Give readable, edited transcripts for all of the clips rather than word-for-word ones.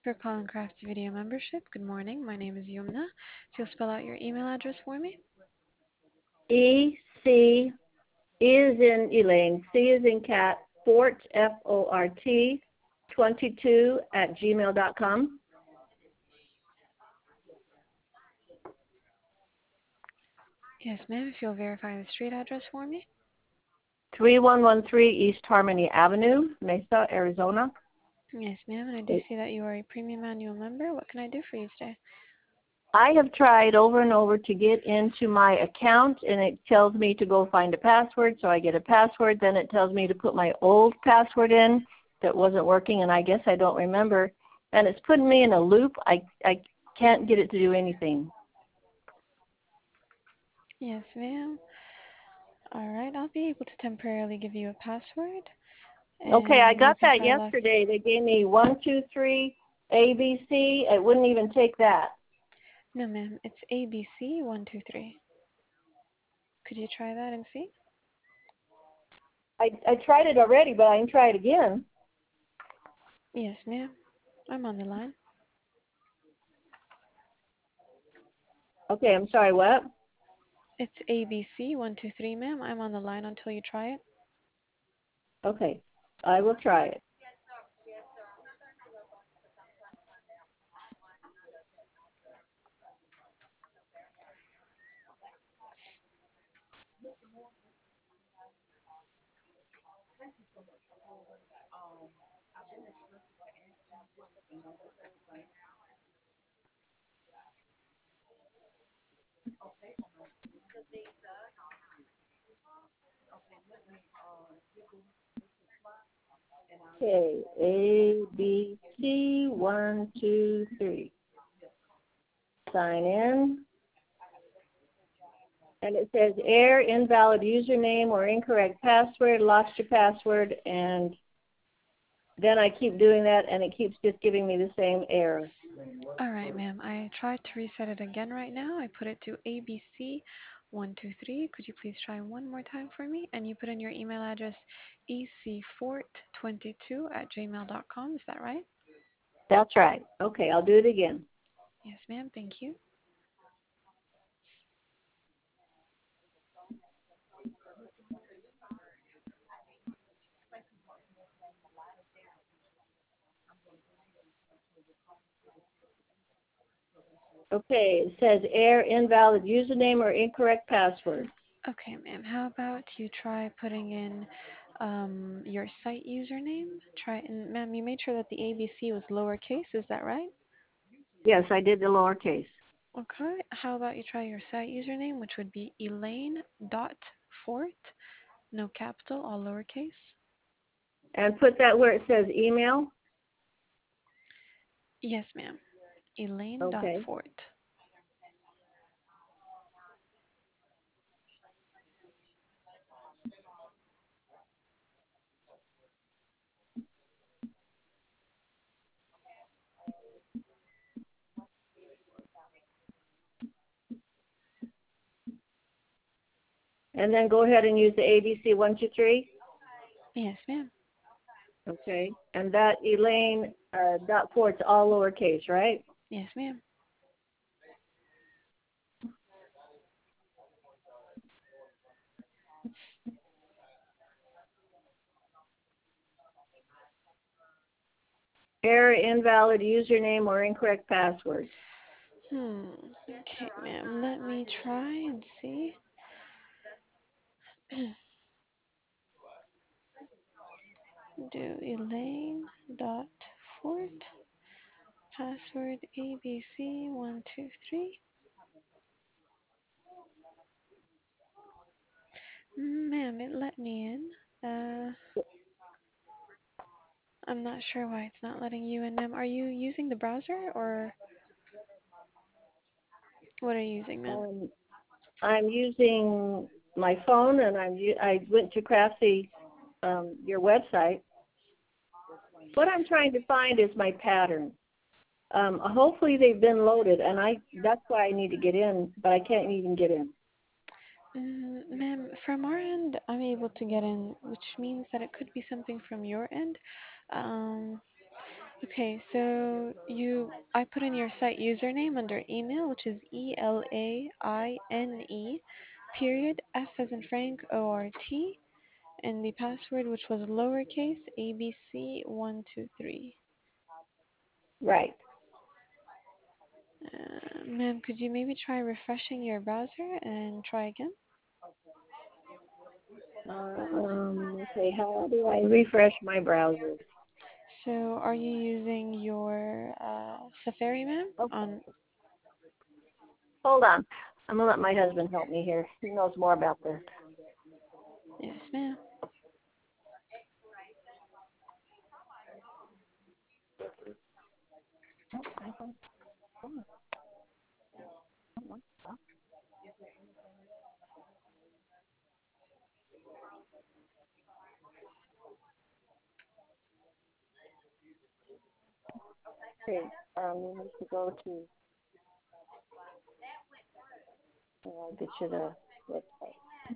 For calling Crafty Video membership, good morning. My name is Yumna. If you'll spell out your email address for me. E-C, E is in Elaine, C is in cat, Fort, F-O-R-T, 22 at gmail.com. Yes, ma'am. If you'll verify the street address for me. 3113 East Harmony Avenue, Mesa, Arizona. Yes, ma'am. And I do see that you are a premium annual member. What can I do for you today? I have tried over and over to get into my account, and it tells me to go find a password, so I get a password. Then it tells me to put my old password in that wasn't working, and I guess I don't remember. And it's putting me in a loop. I can't get it to do anything. Yes, ma'am. All right. I'll be able to temporarily give you a password. Okay, I And you got can that try last. yesterday. They gave me 123 ABC. It wouldn't even take that. No, ma'am. It's ABC123. Could you try that and see? I tried it already, but I can try it again. Yes, ma'am. I'm on the line. Okay, I'm sorry, what? It's ABC123, ma'am. I'm on the line until you try it. Okay, I will try it. Okay, A, B, C, 123. Sign in. And it says error, invalid username or incorrect password, lost your password, and then I keep doing that and it keeps just giving me the same error. All right, ma'am. I tried to reset it again right now. I put it to ABC123. Could you please try one more time for me? And you put in your email address ecfort22@gmail.com. Is that right? That's right. Okay, I'll do it again. Yes, ma'am. Thank you. Okay, it says error, invalid username or incorrect password. Okay, ma'am. How about you try putting in your site username? Try and ma'am, you made sure that the ABC was lowercase. Is that right? Yes, I did the lowercase. Okay. How about you try your site username, which would be Elaine.Fort, no capital, all lowercase. And put that where it says email. Yes, ma'am. Okay. Elaine.Fort. And then go ahead and use the ABC 123. Yes, ma'am. Okay. And that Elaine dot Fort's all lowercase, right? Yes, ma'am. Error, invalid username or incorrect password. Okay, ma'am. Let me try and see. Do Elaine.Fort. Password ABC123. Ma'am, it let me in. I'm not sure why it's not letting you in, ma'am. Are you using the browser or what are you using, ma'am? I'm using my phone, and I went to Craftsy, your website. What I'm trying to find is my pattern. Hopefully they've been loaded, and that's why I need to get in, but I can't even get in. Ma'am, from our end, I'm able to get in, which means that it could be something from your end. Um, Okay, so I put in your site username under email, which is ELAINE period F as in Frank ORT, and the password, which was lowercase ABC123. Right. Ma'am, could you maybe try refreshing your browser and try again? Okay, how do I refresh my browser? So, are you using your Safari, ma'am? Oh, On hold on. I'm gonna let my husband help me here. He knows more about this. Yes, ma'am. Oh, I don't- oh, okay, you need to go to. I'll get you the website.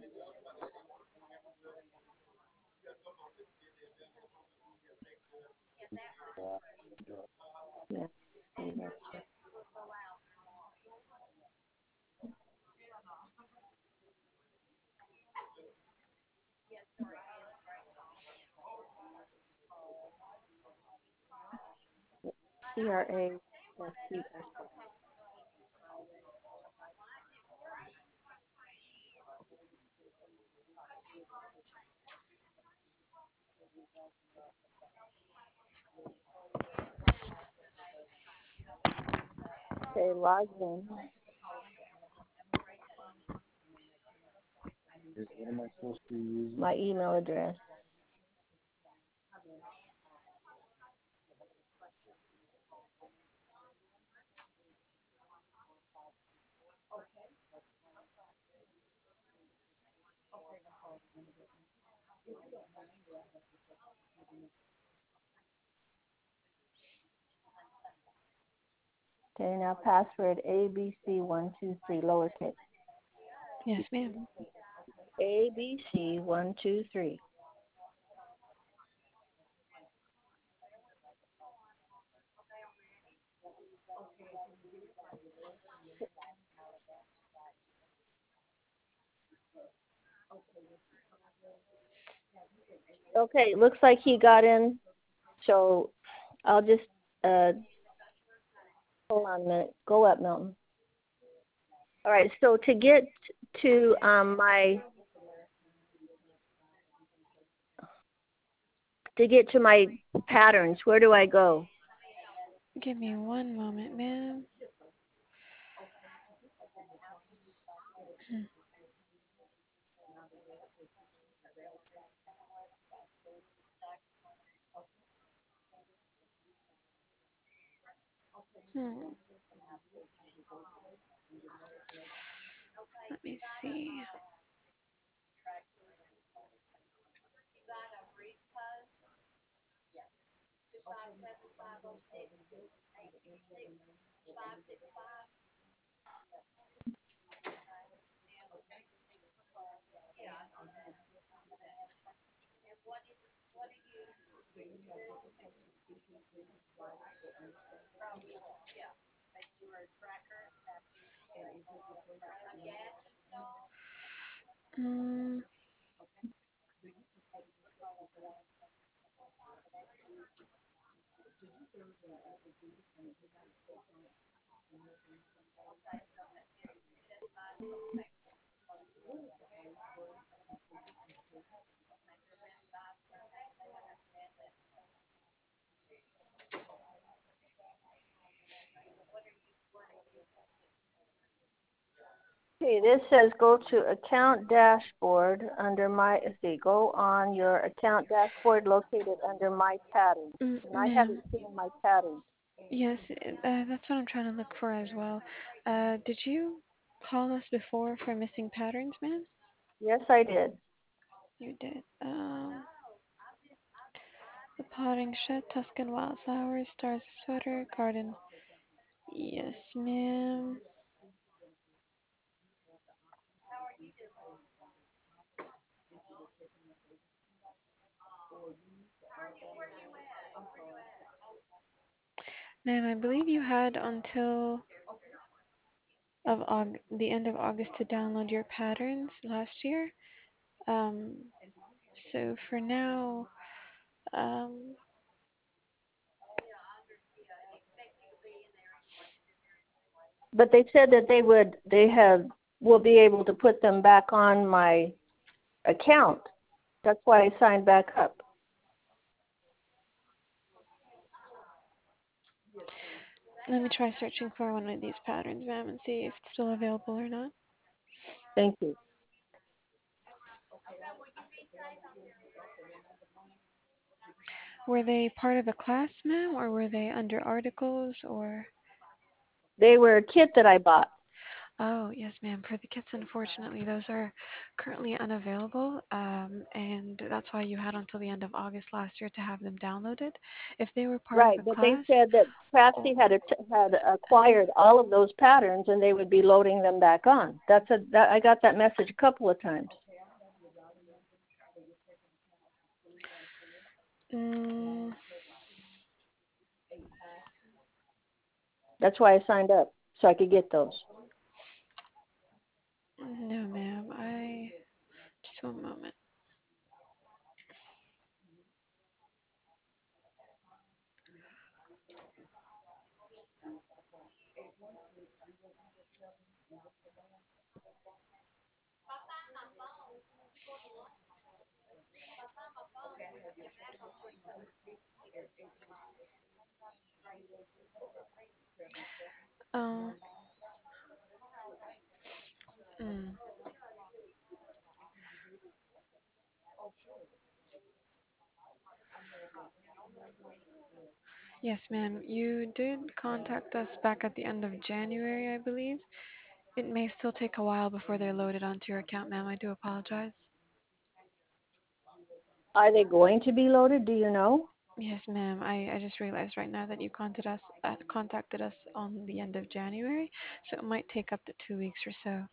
Yeah. CRASES. Okay, log in. What am I supposed to use? My email address. Okay, now password ABC123 lowercase. Yes, ma'am. ABC123. Okay, looks like he got in. So I'll just hold on a minute. Go up, Milton. All right. So to get to my patterns, where do I go? Give me one moment, ma'am. Hmm. Let me see. Mm, Okay, this says go to account dashboard under my, let's see, go on your account dashboard located under my patterns. And I haven't ma'am. seen my patterns. Yes, that's what I'm trying to look for as well. Did you call us before for missing patterns, ma'am? Yes, I did. You did. The potting shed, Tuscan wildflowers, stars sweater, garden. Yes, ma'am. Ma'am, I believe you had until the end of August to download your patterns last year. Um, so for now, um, But they said that will be able to put them back on my account. That's why I signed back up. let me try searching for one of these patterns, ma'am, and see if it's still available or not. Thank you. Were they part of a class, ma'am, or were they under articles, or? They were a kit that I bought. Oh, yes, ma'am. For the kits, unfortunately, those are currently unavailable, and that's why you had until the end of August last year to have them downloaded. If they were part of Right, a but they class, said that oh, Craftsy had acquired all of those patterns and they would be loading them back on. I got that message a couple of times. mm, That's why I signed up so I could get those. no, ma'am. Just one moment. Oh, mm. Yes, ma'am. You did contact us back at the end of January, I believe. It may still take a while before they're loaded onto your account, ma'am. I do apologize. Are they going to be loaded? Do you know? Yes, ma'am. I just realized right now that you contacted us on the end of January, so it might take up to 2 weeks or so.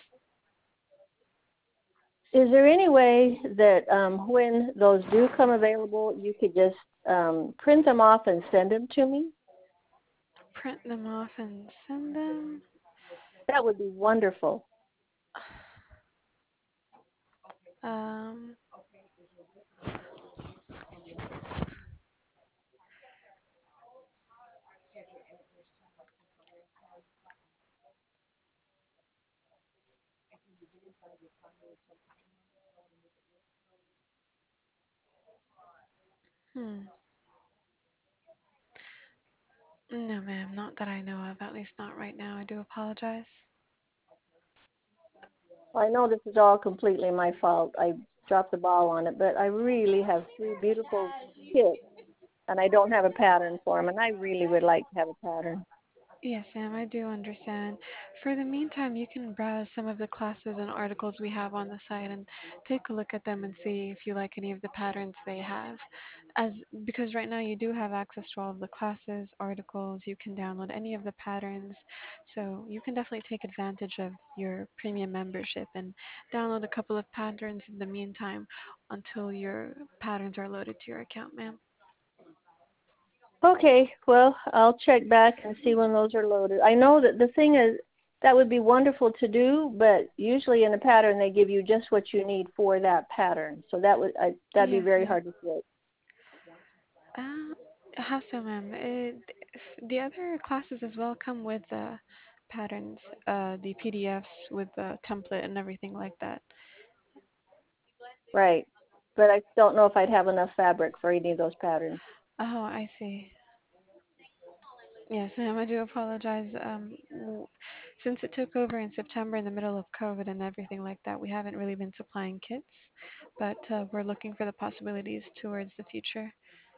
Is there any way that when those do come available, you could just print them off and send them to me? Print them off and send them. That would be wonderful. Um, hmm. No, ma'am, not that I know of, at least not right now. I do apologize. I know this is all completely my fault. I dropped the ball on it, but I really have three beautiful kits, and I don't have a pattern for them, and I really would like to have a pattern. Yes, Sam, I do understand. For the meantime, you can browse some of the classes and articles we have on the site and take a look at them and see if you like any of the patterns they have. As because right now you do have access to all of the classes, articles, you can download any of the patterns. So you can definitely take advantage of your premium membership and download a couple of patterns in the meantime until your patterns are loaded to your account, ma'am. Okay, well, I'll check back and see when those are loaded. I know that the thing is, that would be wonderful to do, but usually in a pattern they give you just what you need for that pattern. So that'd be Yes, very ma'am. hard to fit. Uh, how so, ma'am? The other classes as well come with patterns, the PDFs with the template and everything like that. Right. But I don't know if I'd have enough fabric for any of those patterns. Oh, I see. Yes, ma'am, I do apologize. Since it took over in September in the middle of COVID and everything like that, we haven't really been supplying kits, but we're looking for the possibilities towards the future.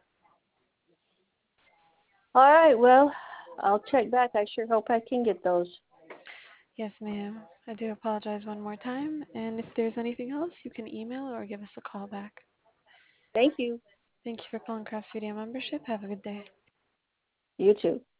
All right, well, I'll check back. I sure hope I can get those. Yes, ma'am. I do apologize one more time. And if there's anything else, you can email or give us a call back. Thank you. Thank you for calling Craft Studio membership. Have a good day. You too.